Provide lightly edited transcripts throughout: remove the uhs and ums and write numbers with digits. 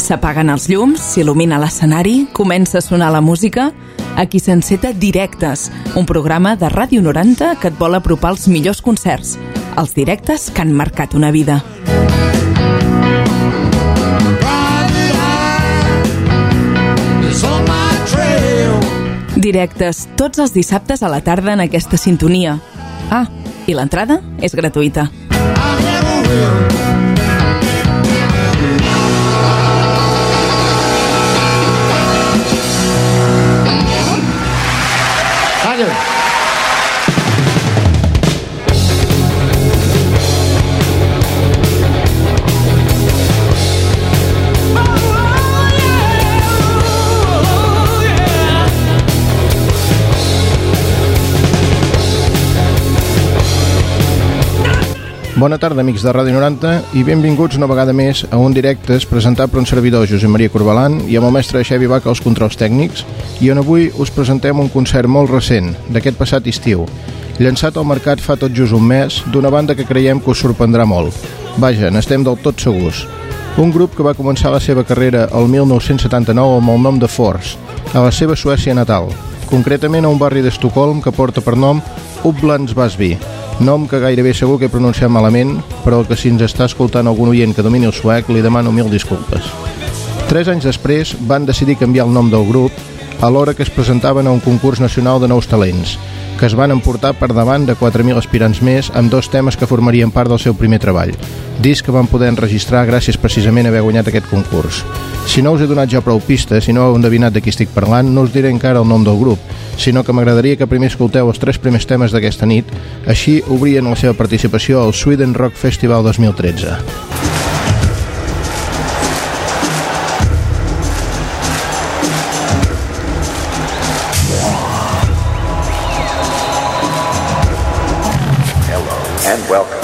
S'apaguen els llums, s'il·lumina l'escenari, comença a sonar la música. Aquí s'enceta Directes, un programa de Ràdio 90 que et vol apropar els millors concerts, els directes que han marcat una vida. Directes tots els dissabtes a la tarda en aquesta sintonia. Ah, i l'entrada és gratuïta. Bona tarda, amics de Ràdio 90, i benvinguts una vegada més a un Directes presentat per un servidor, Josep Maria Corbalan, i amb el mestre Xavi Baca als controls tècnics, i on avui us presentem un concert molt recent, d'aquest passat estiu, llançat al mercat fa tot just un mes, d'una banda que creiem que us sorprendrà molt. Vaja, n'estem del tot segurs. Un grup que va començar la seva carrera el 1979 amb el nom de Force, a la seva Suècia natal, concretament a un barri d'Estocolm que porta per nom Upplands Väsby, nom que gairebé segur que he pronunciat malament, però que si ens està escoltant algun oient que domini el suec, li demano mil disculpes. 3 anys després van decidir canviar el nom del grup alhora que es presentaven a un concurs nacional de nous talents, que es van emportar per davant de 4.000 aspirants més amb 2 temes que formarien part del seu primer treball, disc que van poder enregistrar gràcies precisament a haver guanyat aquest concurs. Si no us he donat ja prou pistes, si no heu endevinat de qui estic parlant, no us diré encara el nom del grup, sinó que m'agradaria que primer escolteu els 3 primers temes d'aquesta nit, així obrien la seva participació al Sweden Rock Festival 2013. Hello and welcome.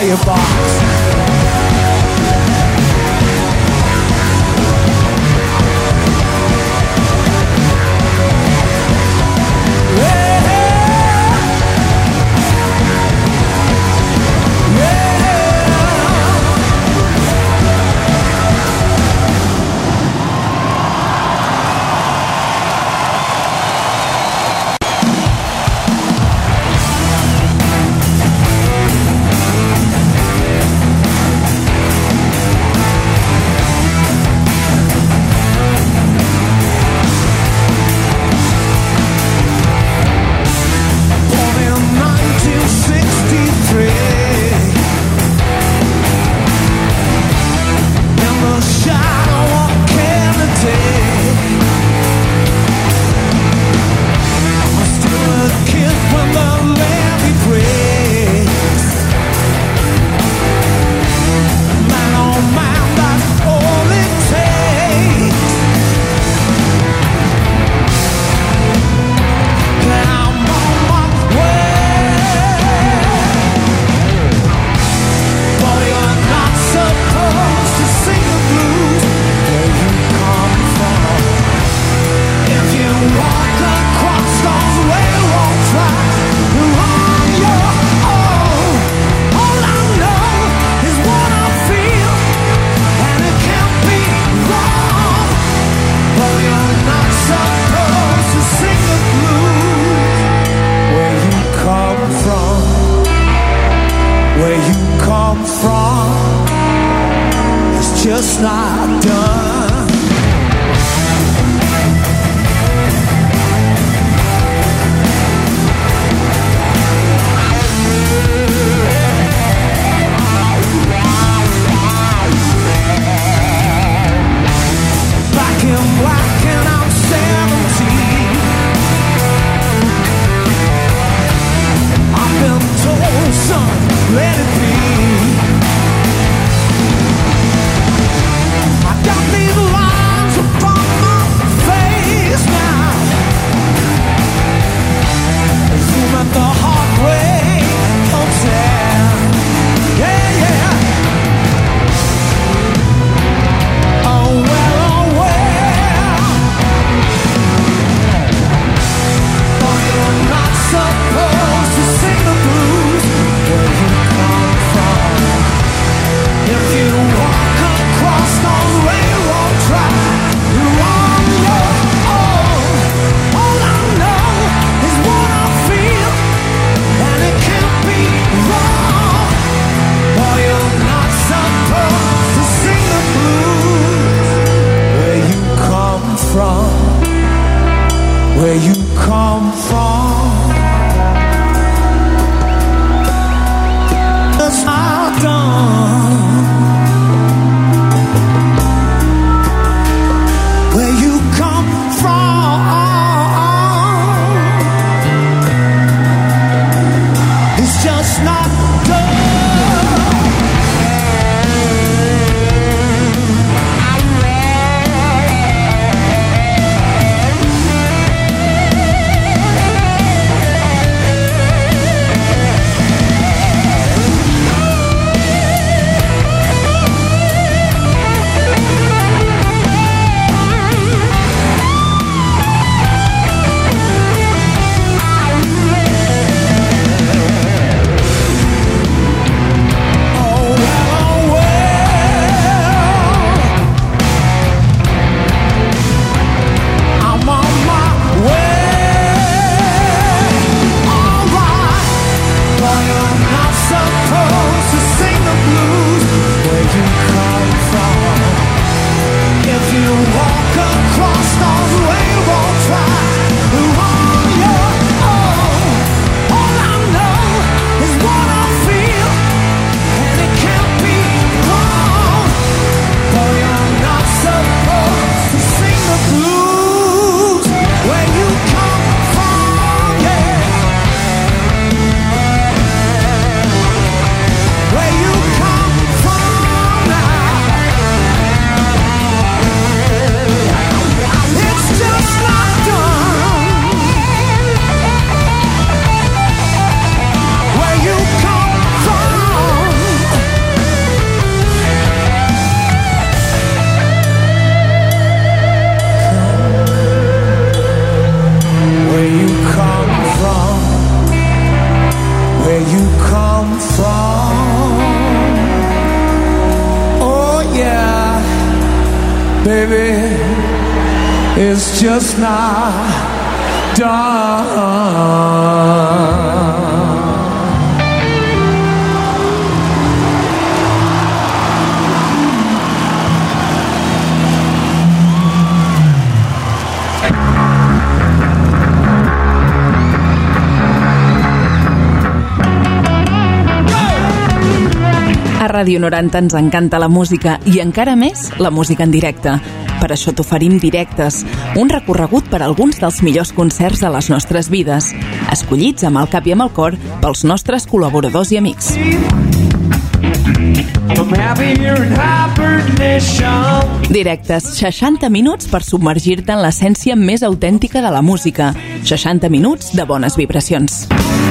your box. Just not done. Back in black and I'm 17. I've been told, son, let it be. Got these lines upon my face now. Zoom at the Heartbreak Hotel. Yeah, yeah. Oh well, oh well. But you're not supposed to sing the blues where you come from. If you walk across those railroad tracks, you're on your own. All I know is what I feel, and it can't be wrong. Boy, you're not supposed to sing the blues where you come from, where you come from. That's not done. Where you come from, it's just not done. It's just not done. A Ràdio 90 ens encanta la música i encara més la música en directe. Per això t'oferim Directes, un recorregut per alguns dels millors concerts de les nostres vides, escollits amb el cap i amb el cor pels nostres col·laboradors i amics. Directes, 60 minuts per submergir-te en l'essència més autèntica de la música. 60 minuts de bones vibracions.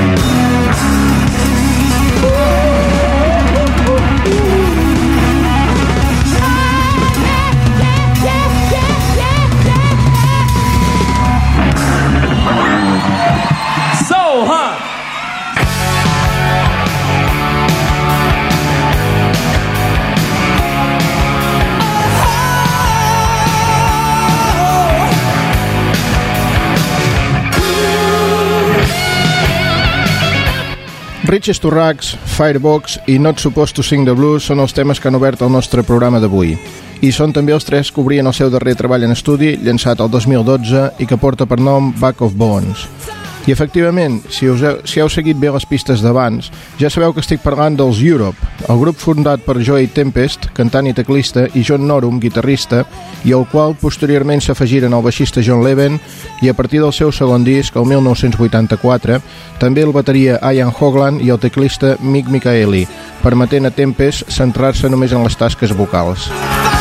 Riches to Rags, Firebox i Not Supposed to Sing the Blues són els temes que han obert el nostre programa d'avui. I són també els tres que obrien el seu darrer treball en estudi, llançat el 2012 i que porta per nom Back of Bones. I efectivament, si heu seguit bé les pistes d'abans, ja sabeu que estic parlant dels Europe, el grup fundat per Joey Tempest, cantant i teclista, i John Norum, guitarrista, i al qual posteriorment s'afegiren el baixista John Levin i a partir del seu segon disc, el 1984, també el bateria Ian Hogland i el teclista Mick Michaeli, permetent a Tempest centrar-se només en les tasques vocals.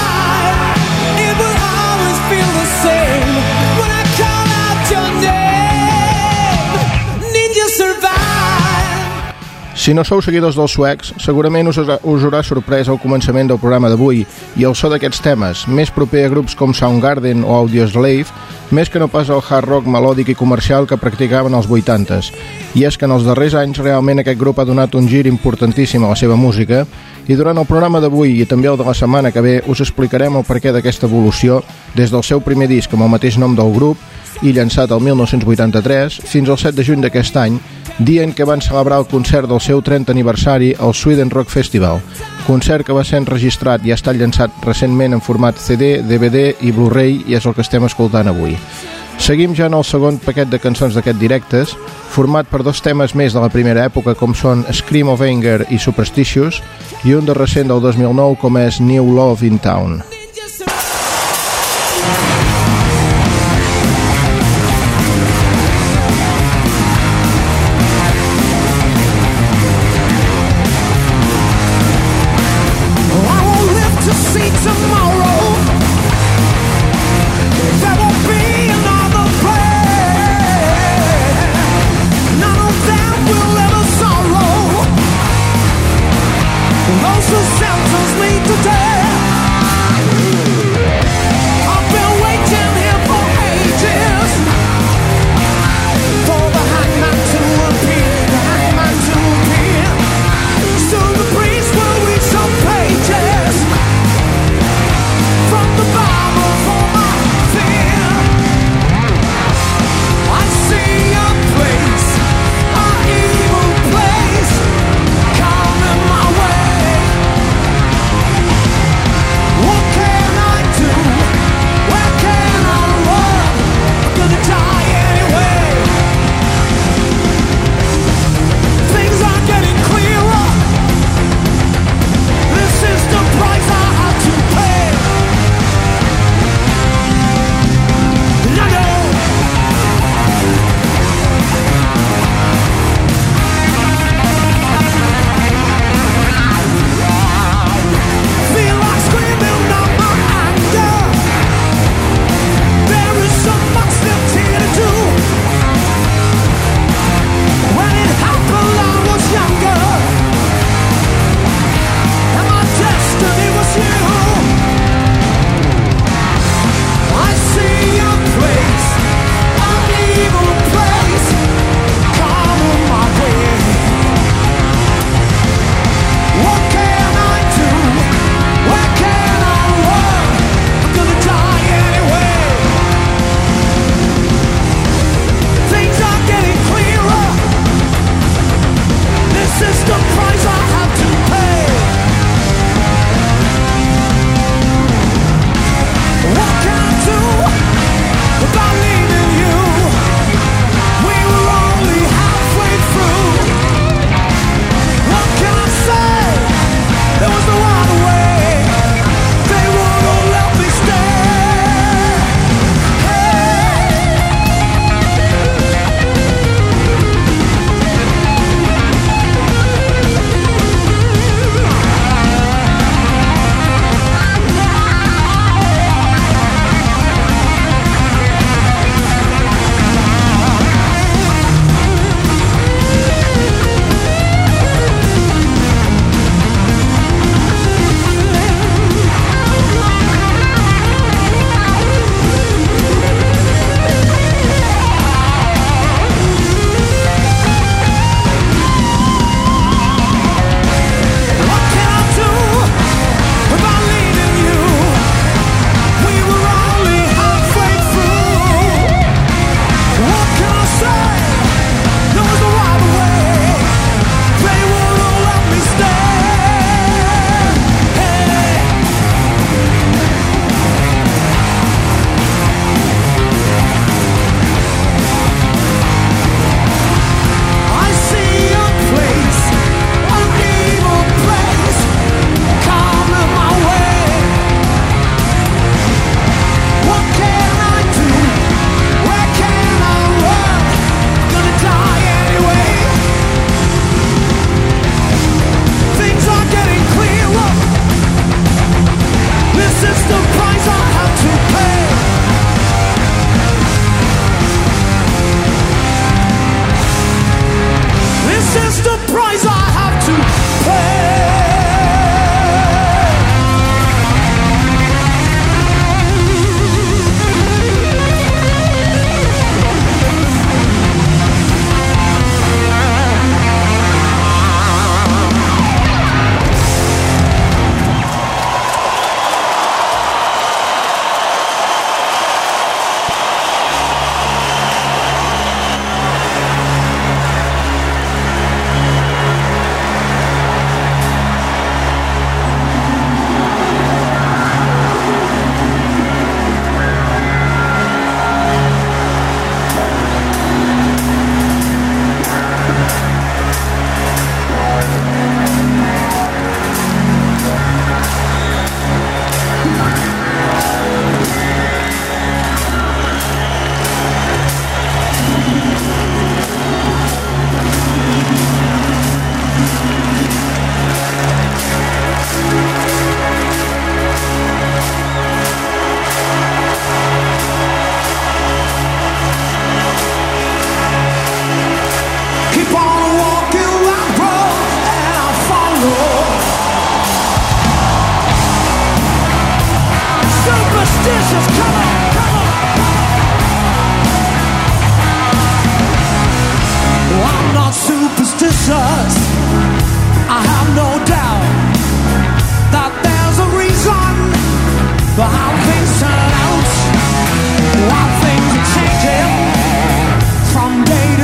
Si no sou seguidors dels suecs, segurament us haurà sorprès al començament del programa d'avui i el so d'aquests temes, més proper a grups com Soundgarden o Audioslave, més que no pas al hard rock melòdic i comercial que practicaven als 80s. I és que en els darrers anys realment aquest grup ha donat un gir importantíssim a la seva música i durant el programa d'avui i també el de la setmana que ve us explicarem el perquè d'aquesta evolució des del seu primer disc amb el mateix nom del grup i llançat el 1983 fins al 7 de juny d'aquest any, dia en què van celebrar el concert del seu 30 aniversari al Sweden Rock Festival, concert que va ser enregistrat i ha estat llançat recentment en format CD, DVD i Blu-ray i és el que estem escoltant avui. Seguim ja en el segon paquet de cançons d'aquest Directes, format per dos temes més de la primera època com són Scream of Anger i Superstitious i un de recent del 2009 com és New Love in Town. Those who sentence me to death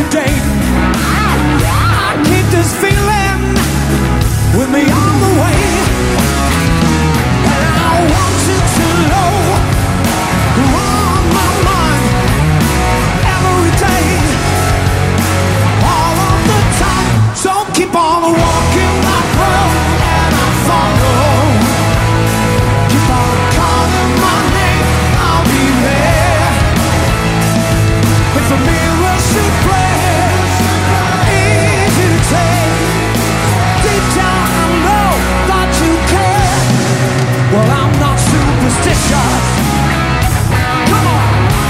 every day. I keep this feeling with me all the way. And I want you to know you're on my mind every day, all of the time. So keep on walking that road and I'll follow. Keep on calling my name, I'll be there. If a mirror should break, easy to take. Deep down I know that you care. Well, I'm not superstitious. Come on.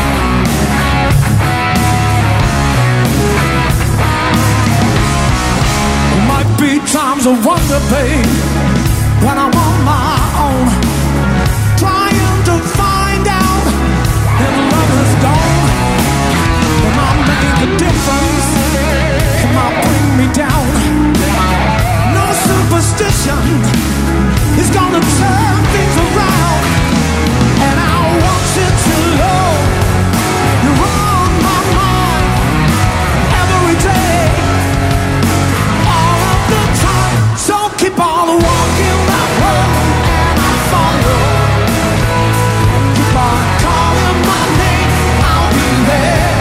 There might be times of wonder, babe, when I'm on my own, trying to find out if love is gone. It might make a difference, it might bring me down. No superstition is gonna turn things around. And I want you to know you're on my mind every day, all of the time. So keep on walking that road and I'll follow. Keep on calling my name, I'll be there.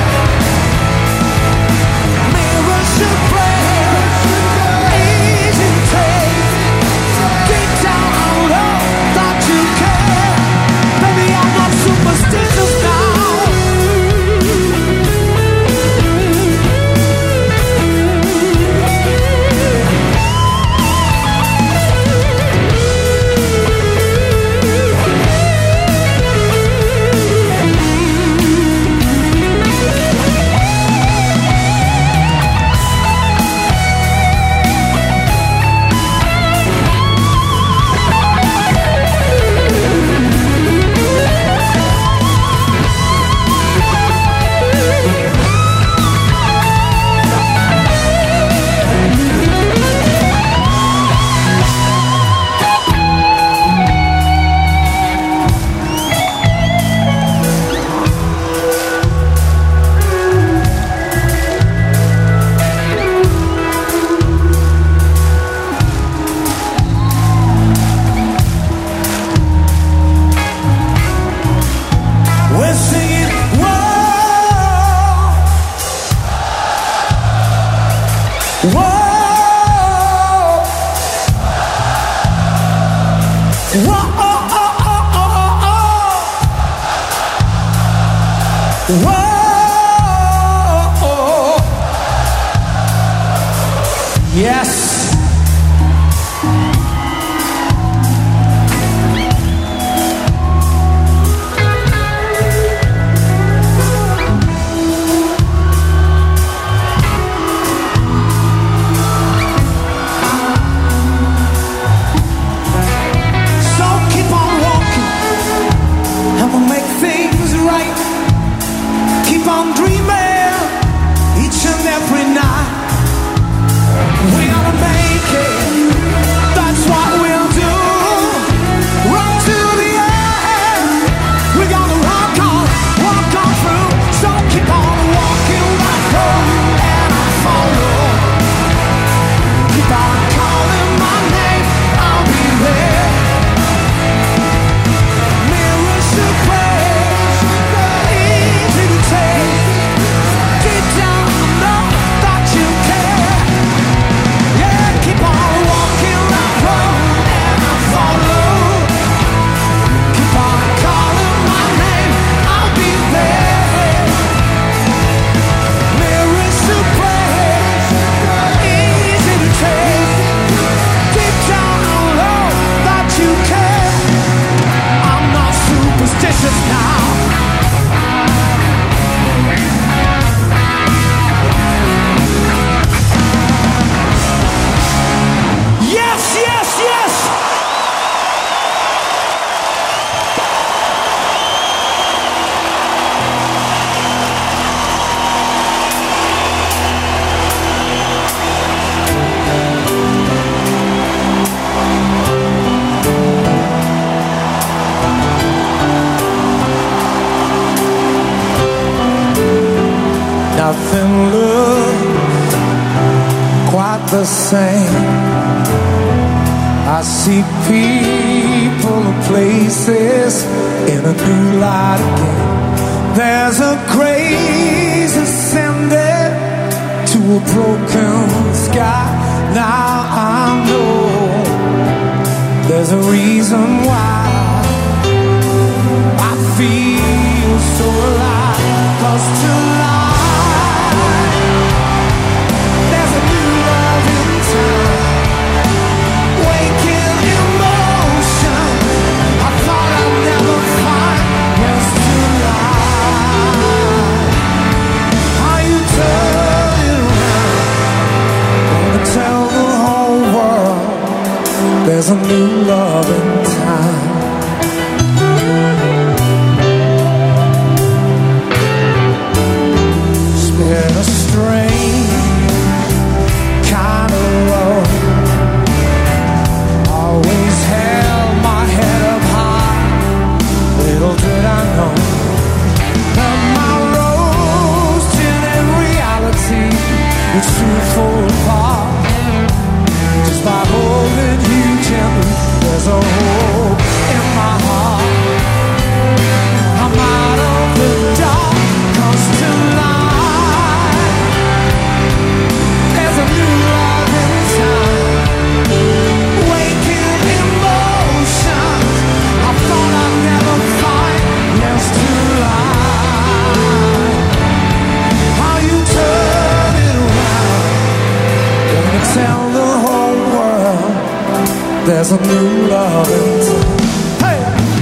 Mirrors should break, easy to take. Deep down I know that you care. Baby, I'm not superstitious now. We're singing, whoa, whoa, whoa, oh, oh, oh, oh, oh. Whoa, yes. So keep on walking and we'll make things right. Keep on dreaming each and every night. We gotta nothing looks quite the same. I see people and places in a new light again. There's a grace ascended to a broken sky. Now I know there's a reason why I feel so alive. 'Cause tonight there's a new love in time, waking emotion I thought I'd never find. Yes, tonight how you turn it around, gonna tell the whole world there's a new love in time. It's been a strange kind of road. Always held my head up high. Little did I know that my roads in reality would soon fall apart. Just by holding you gently, there's a hope in my heart. I'm out of the dark, 'cause tonight there's a new love in time, waking emotions I thought I'd never find. Yes, tonight how you turn it around, gonna tell the whole world there's a new love in time. Hey!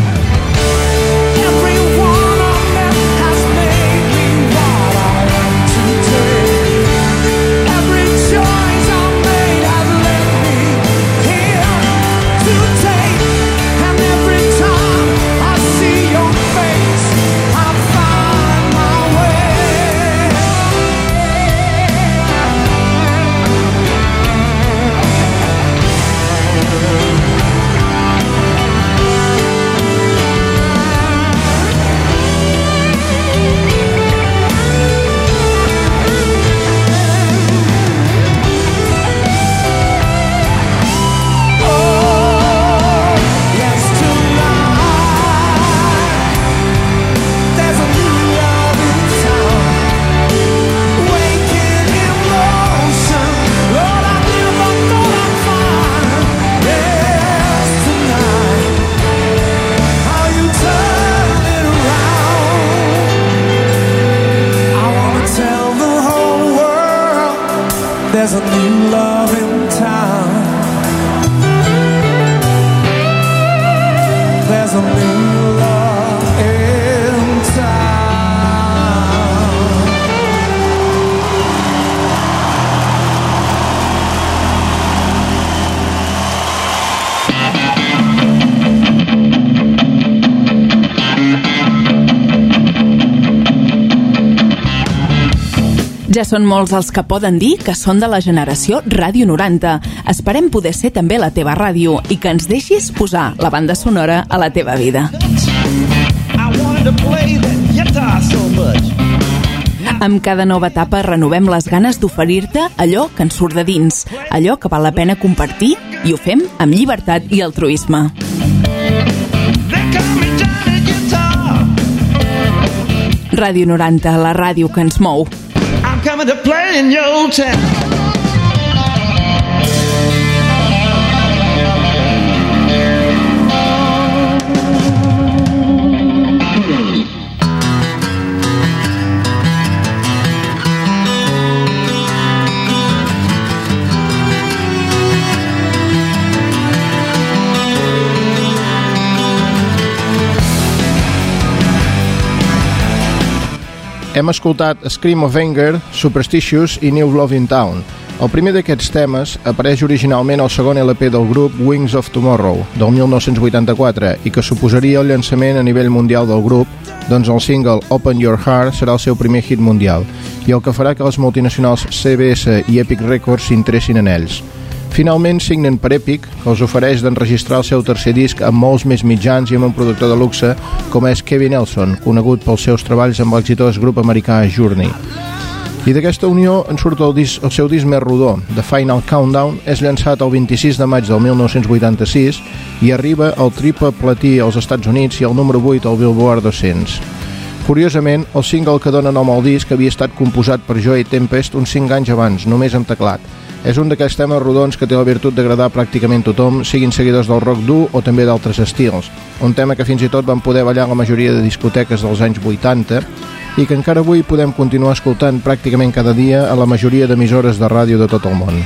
Everyone I met has made me what I am today. Every choice I made has led me here today. And every time I see your face, I find my way. Yes, tonight there's a new love in town, waking emotion Lord, I never thought I'd find. Yes, tonight how you turn it around, I wanna tell the whole world there's a new love in town. There's a new love in town. Ja són molts els que poden dir que són de la generació Ràdio 90. Esperem poder ser també la teva ràdio i que ens deixis posar la banda sonora a la teva vida. I wanted to play that guitar so much. Amb cada nova etapa renovem les ganes d'oferir-te allò que ens surt de dins, allò que val la pena compartir, i ho fem amb llibertat i altruisme. They call me Johnny Guitar. Ràdio 90, la ràdio que ens mou. I'm coming to play in your town. Hem escoltat Scream of Anger, Superstitious i New Love in Town. El primer d'aquests temes apareix originalment al segon LP del grup Wings of Tomorrow, del 1984, i que suposaria el llançament a nivell mundial del grup, doncs el single Open Your Heart serà el seu primer hit mundial, i el que farà que les multinacionals CBS i Epic Records s'interessin en ells. Finalment signen per Epic, que els ofereix d'enregistrar el seu tercer disc amb molts més mitjans i amb un productor de luxe com és Kevin Nelson, conegut pels seus treballs amb l'exitós grup americà Journey. I d'aquesta unió en surt el seu disc més rodó, The Final Countdown. És llançat el 26 de maig del 1986 i arriba al triple platí als Estats Units i al número 8 al Billboard 200. Curiosament, el single que dona nom al disc havia estat composat per Joey Tempest uns 5 anys abans, només amb teclat. És un d'aquells temes rodons que té la virtut d'agradar pràcticament tothom, siguin seguidors del rock dur o també d'altres estils. Un tema que fins i tot van poder ballar la majoria de discoteques dels anys 80 i que encara avui podem continuar escoltant pràcticament cada dia a la majoria d'emissores de ràdio de tot el món.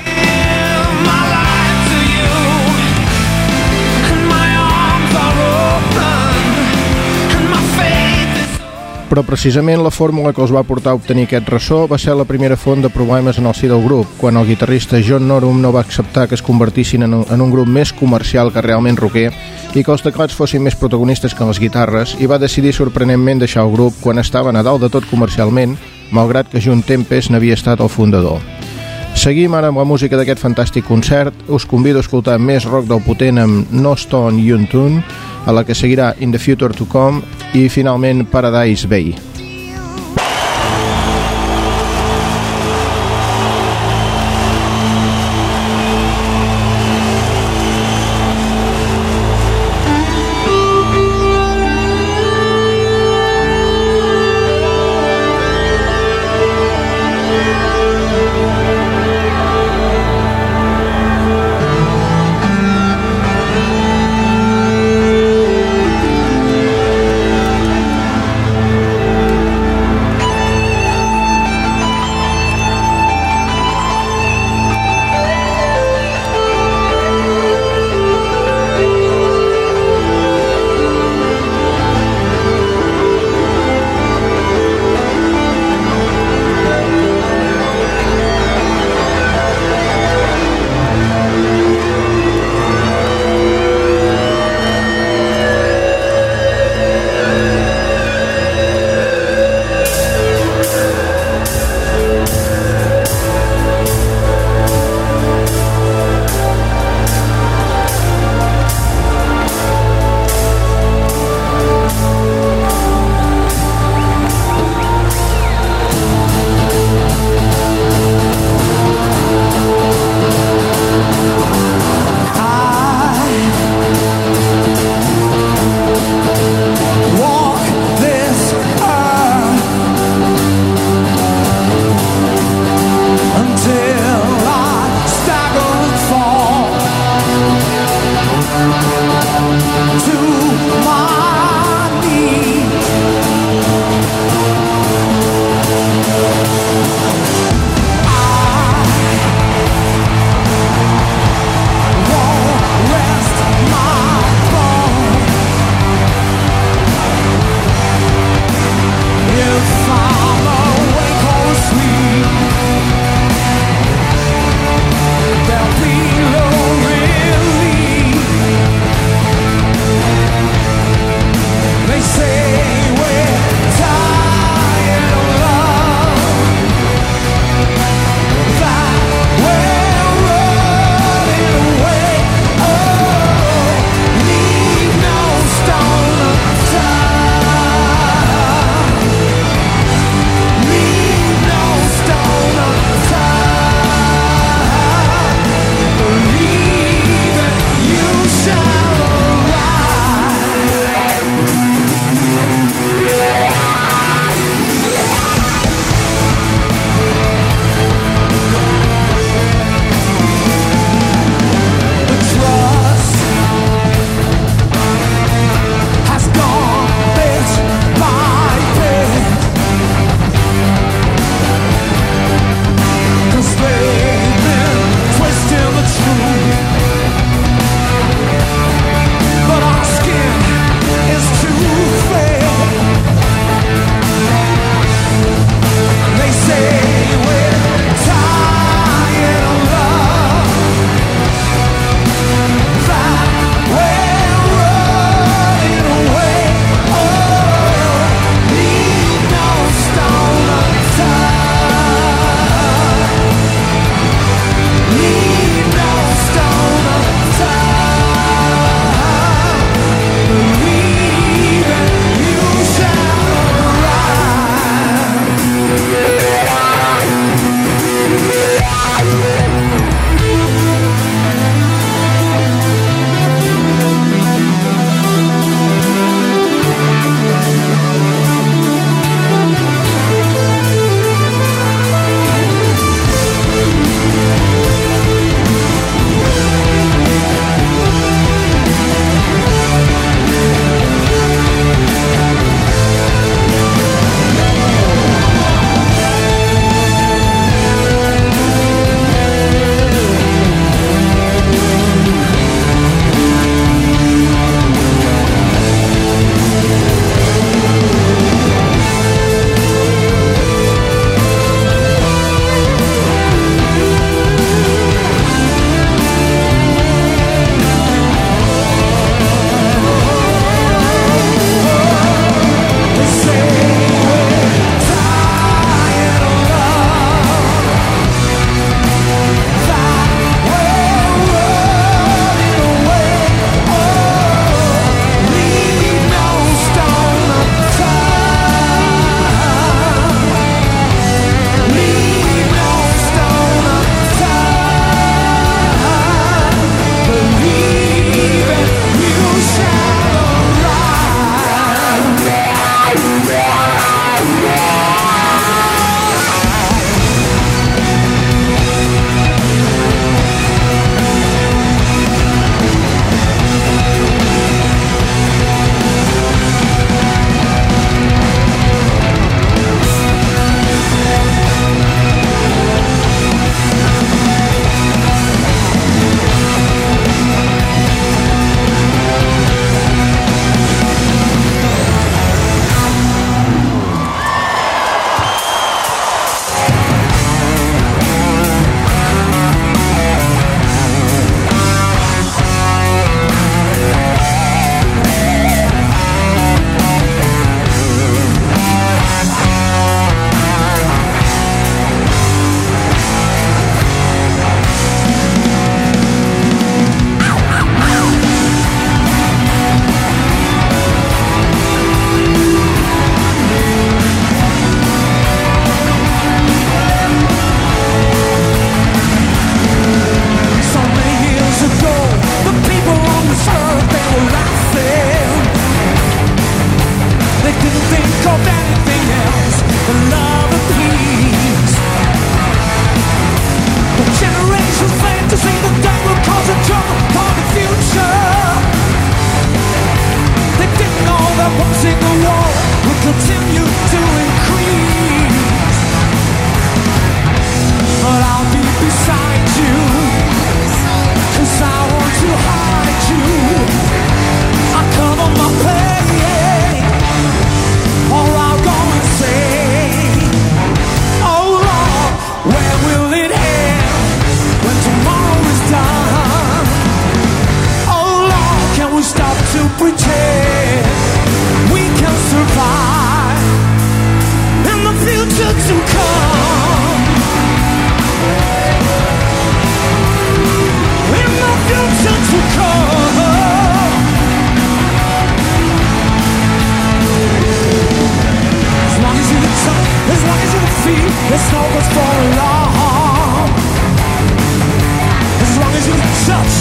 Però precisament la fórmula que els va portar a obtenir aquest ressò va ser la primera font de problemes en el si del grup, quan el guitarrista John Norum no va acceptar que es convertissin en un grup més comercial que realment rocker i que els teclats fossin més protagonistes que les guitarres, i va decidir sorprenentment deixar el grup quan estaven a dalt de tot comercialment, malgrat que John Tempest n'havia estat el fundador. Seguim ara amb la música d'aquest fantàstic concert. Us convido a escoltar més rock del potent amb No Stone Yuntun, a la que seguirà In the Future to Come i finalment Paradise Bay.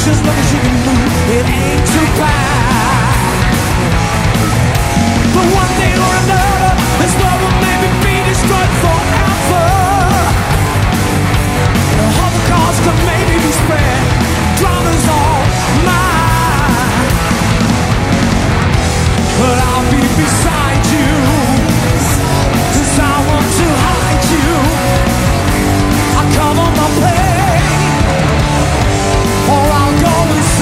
as long as you can move, it ain't too bad. But one thing or another, this love will maybe be destroyed forever. The Holocaust could maybe be spread, drama's all mine. But I'll be beside you, 'cause I want to hide you. I'll cover my pain, or I'll go and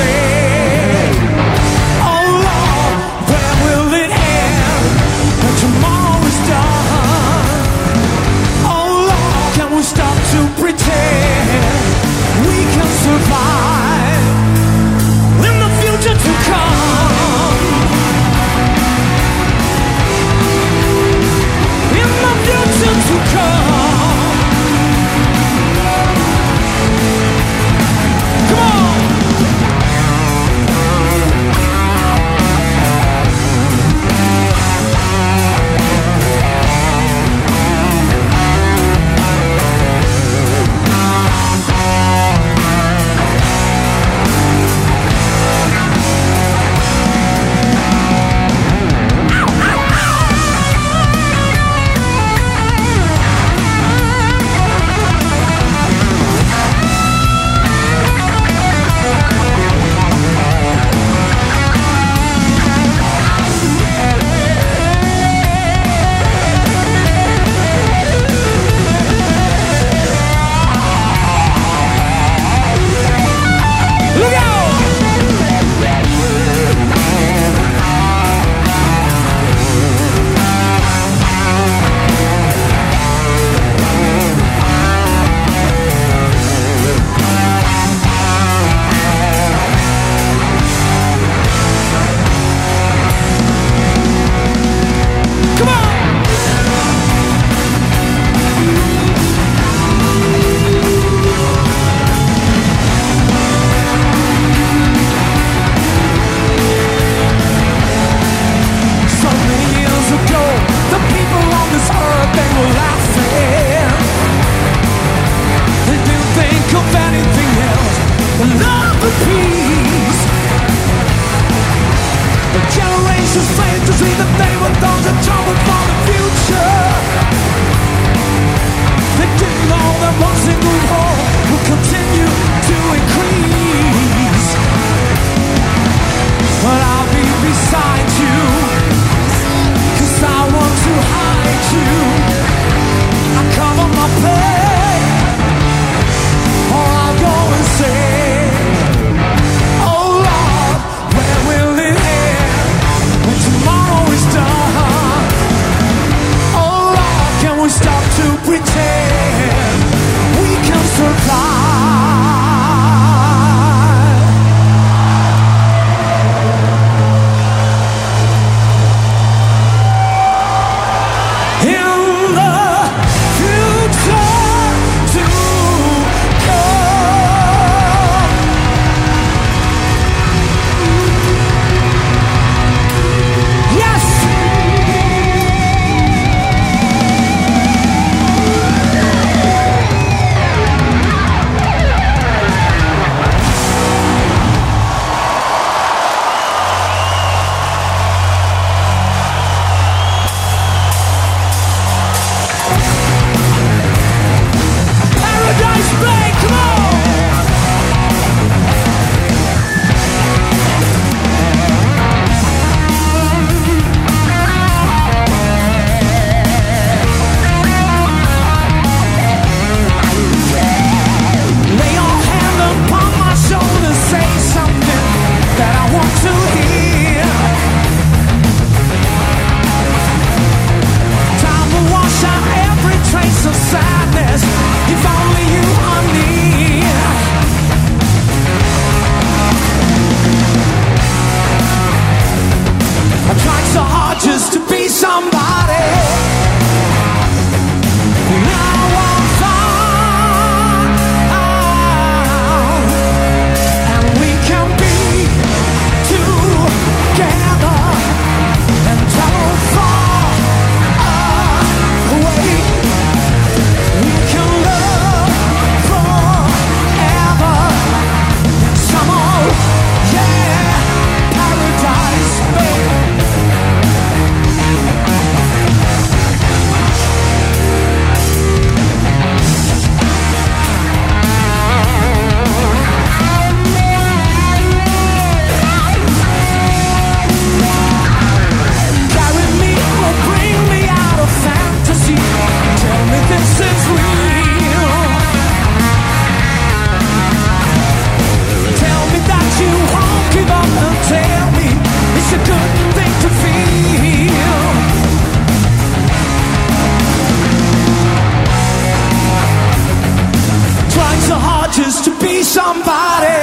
be somebody.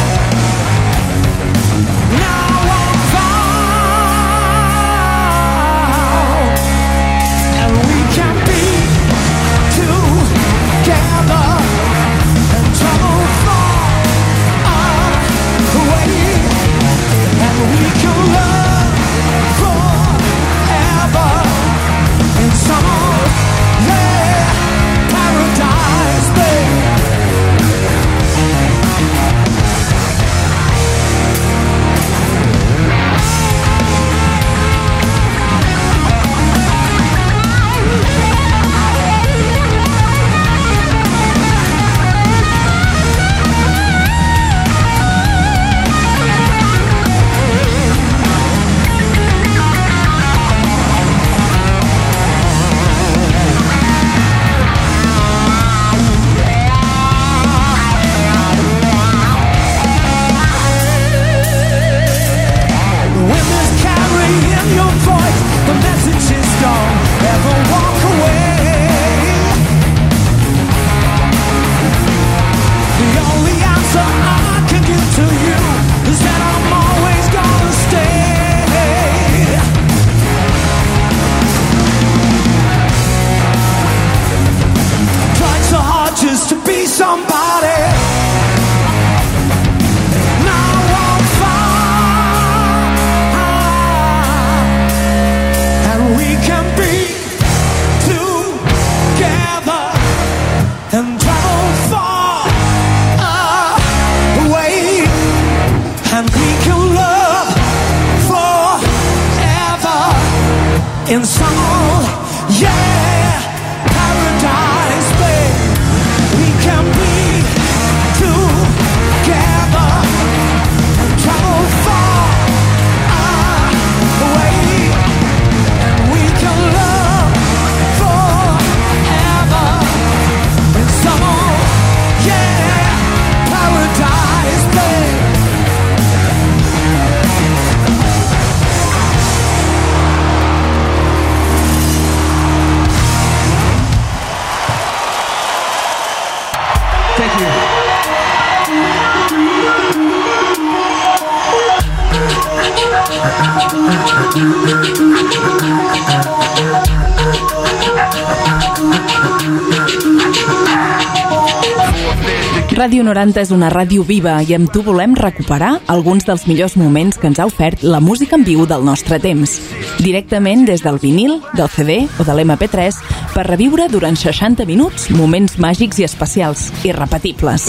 Now I'm found, and we can be together and travel far away, and we can love forever in some paradise, babe. Just to be somebody. Now I'm found, and we can be together and travel far away, and we can love forever in some, paradise, babe. We can be together and travel far away, and we can love forever in some, paradise, babe. Thank you. Ràdio 90 és una ràdio viva i amb tu volem recuperar alguns dels millors moments que ens ha ofert la música en viu del nostre temps. Directament des del vinil, del CD o de l'MP3 per reviure durant 60 minuts moments màgics i especials, irrepetibles.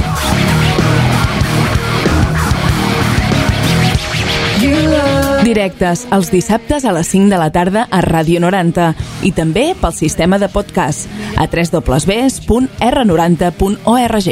Directes els dissabtes a les 5 de la tarda a Ràdio 90 i també pel sistema de podcast a www.r90.org.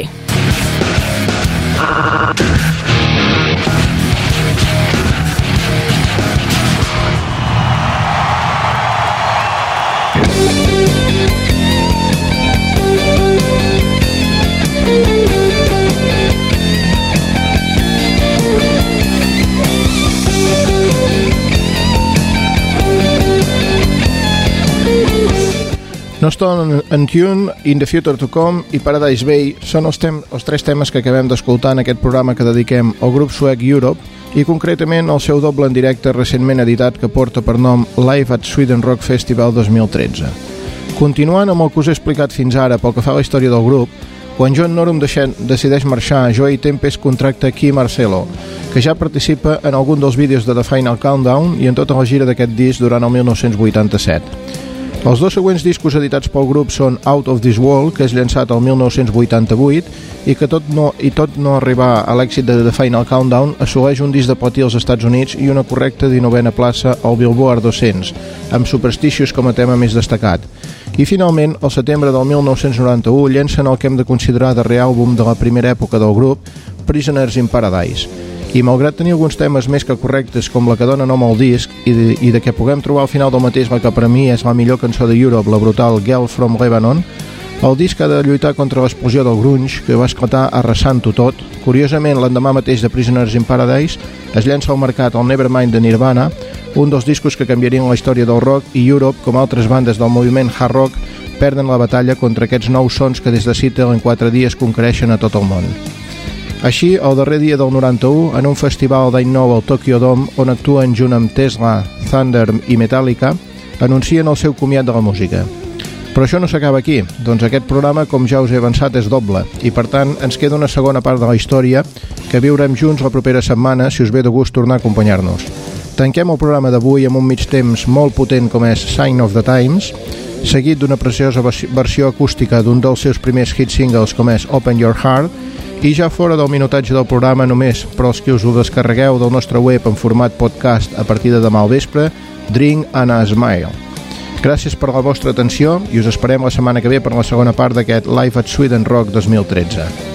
No Stone Untune, In the Future to Come i Paradise Bay són els tres temes que acabem d'escoltar en aquest programa que dediquem al grup suec Europe i concretament al seu doble en directe recentment editat que porta per nom Live at Sweden Rock Festival 2013. Continuant amb el que us he explicat fins ara pel que fa a la història del grup, quan John Norum decideix marxar, Joey Tempest contracta Key Marcello, que ja participa en algun dels vídeos de The Final Countdown i en tota la gira d'aquest disc durant el 1987. Els dos següents discos editats pel grup són Out of This World, que és llançat el 1988 i que tot no arribar a l'èxit de The Final Countdown assoleix un disc de platí als Estats Units i una correcta 19a plaça al Billboard 200, amb Superstitious com a tema més destacat. I finalment, al setembre del 1991 llencen el que hem de considerar darrer àlbum de la primera època del grup, Prisoners in Paradise. I malgrat tenir alguns temes més que correctes com la que dona nom al disc i de què puguem trobar al final del mateix la que per a mi és la millor cançó de Europe, la brutal Girl from Lebanon, el disc ha de lluitar contra l'explosió del grunge que va esclatar arrasant-ho tot. Curiosament, l'endemà mateix de Prisoners in Paradise es llença al mercat el Nevermind de Nirvana, un dels discos que canviarien la història del rock, i Europe, com altres bandes del moviment hard rock, perden la batalla contra aquests nous sons que des de Seattle en 4 dies conquereixen a tot el món. Així, el darrer dia del 91, en un festival d'any nou al Tokyo Dome, on actuen junt amb Tesla, Thunder i Metallica, anuncien el seu comiat de la música. Però això no s'acaba aquí, doncs aquest programa, com ja us he avançat, és doble, i per tant ens queda una segona part de la història que viurem junts la propera setmana, si us ve de gust tornar a acompanyar-nos. Tanquem el programa d'avui amb un mig temps molt potent com és Sign of the Times, seguit d'una preciosa versió acústica d'un dels seus primers hit singles com és Open Your Heart, i ja fora del minutatge del programa només per als que us ho descarregueu del nostre web en format podcast a partir de demà al vespre, Drink and a Smile. Gràcies per la vostra atenció i us esperem la setmana que ve per la segona part d'aquest Live at Sweden Rock 2013.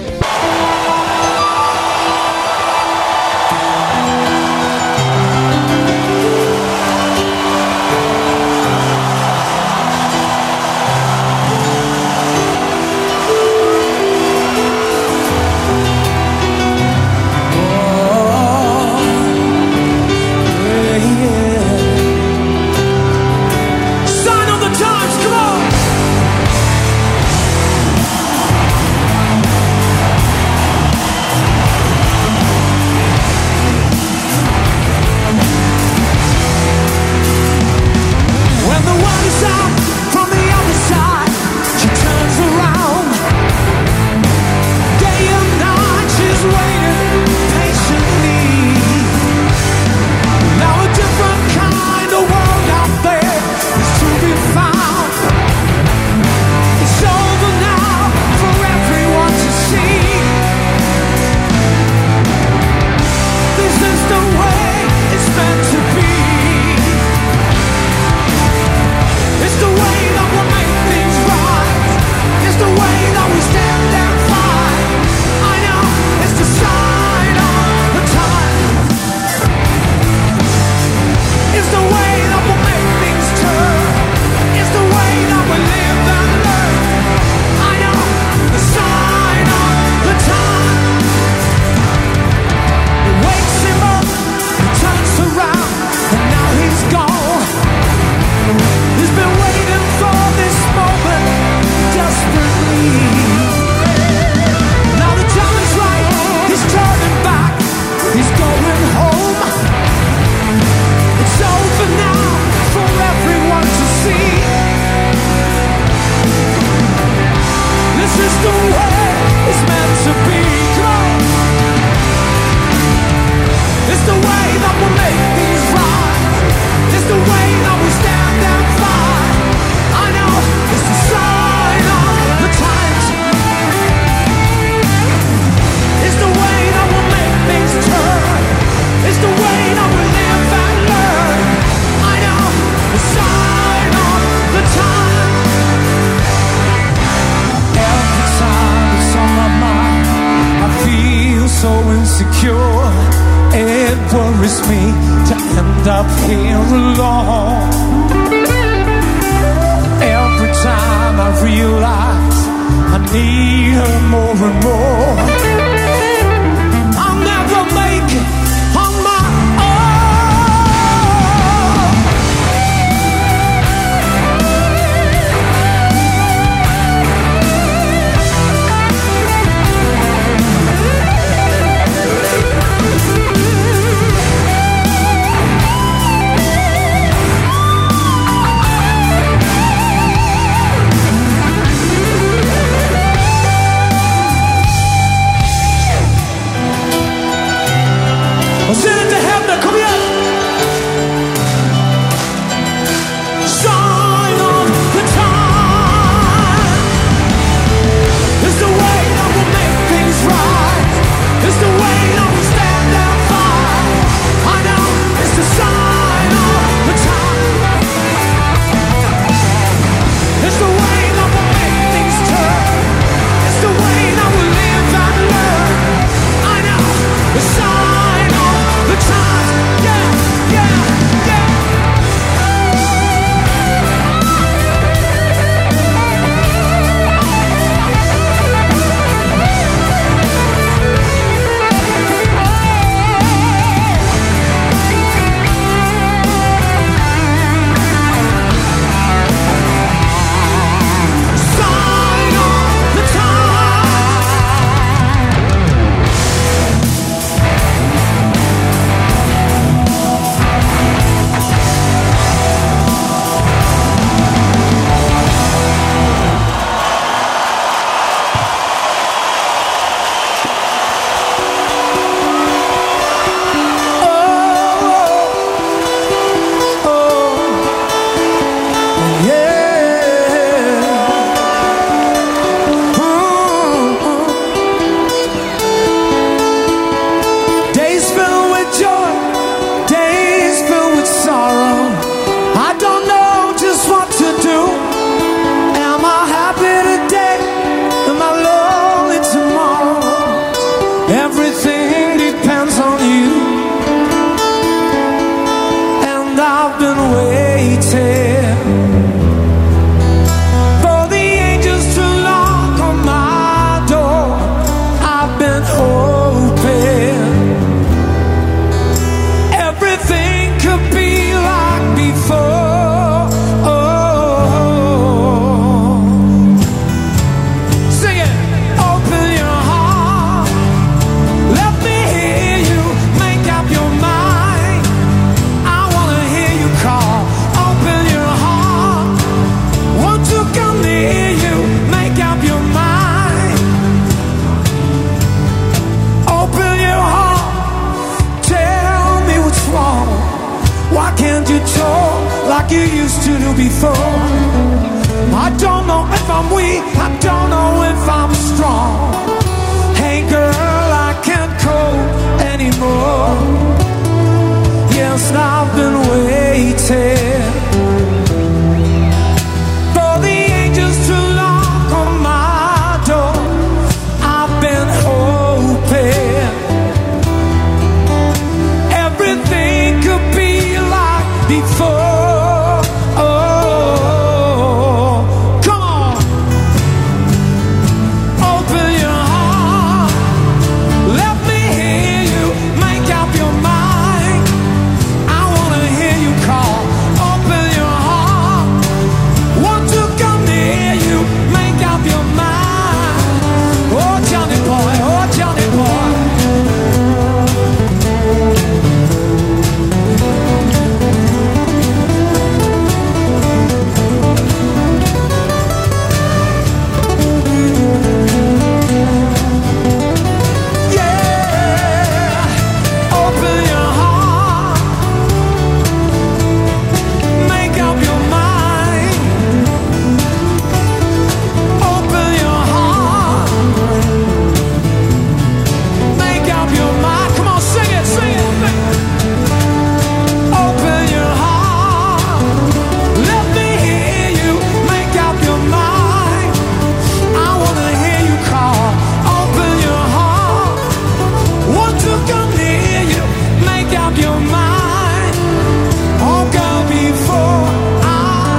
used to do before. I don't know if I'm weak, I don't know if I'm strong. Hey girl, I can't cope anymore. Yes, I've been waiting for the angels to knock on my door. I've been hoping everything could be like before. Oh, come on, open your heart, let me hear you make up your mind. I wanna hear you call. Open your heart, want to come near you, make up your mind. Oh Johnny boy, oh Johnny boy. Yeah, open your heart, make up your mind. Open your heart, make up your mind. Come on, sing it, sing it. Open your heart, let me hear you make up your mind. I wanna hear you call. Open your heart, want to come near you, make up your mind. Oh God, before I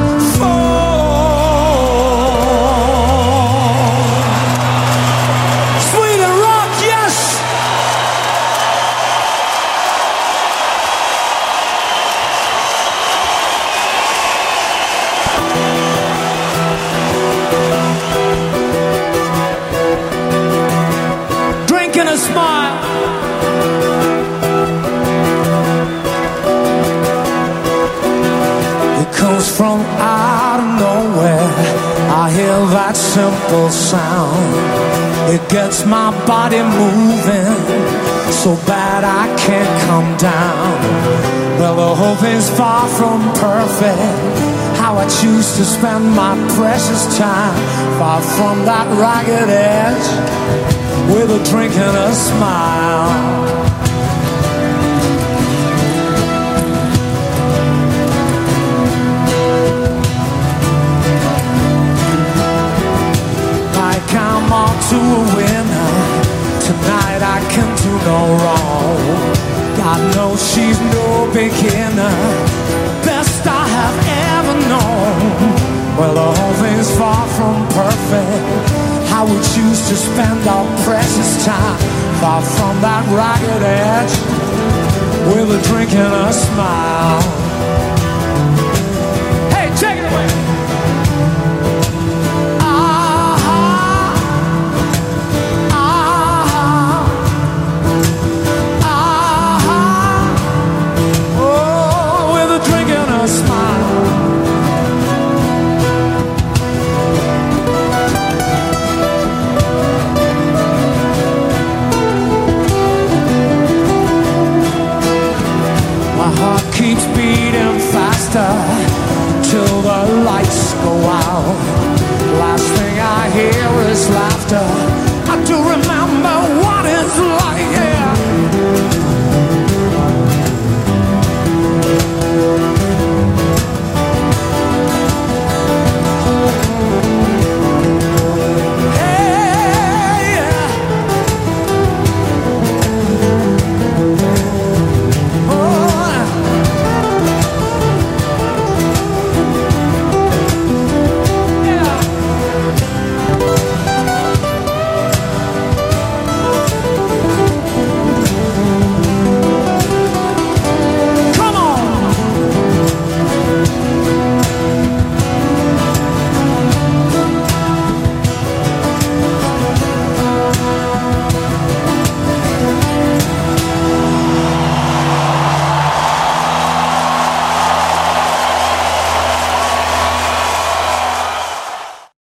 fall. Sweden rock, yes. Drink and a smile. It comes from out of nowhere. I hear that simple sound. It gets my body moving so bad I can't come down. Well, the whole thing's far from perfect. How I choose to spend my precious time, far from that ragged edge, with a drink and a smile. Like I'm on to a winner. Tonight I can do no wrong. God knows she's no beginner, best I have ever known. Well, the whole thing's far from perfect. How we choose to spend our precious time, far from that ragged edge, with a drink and a smile.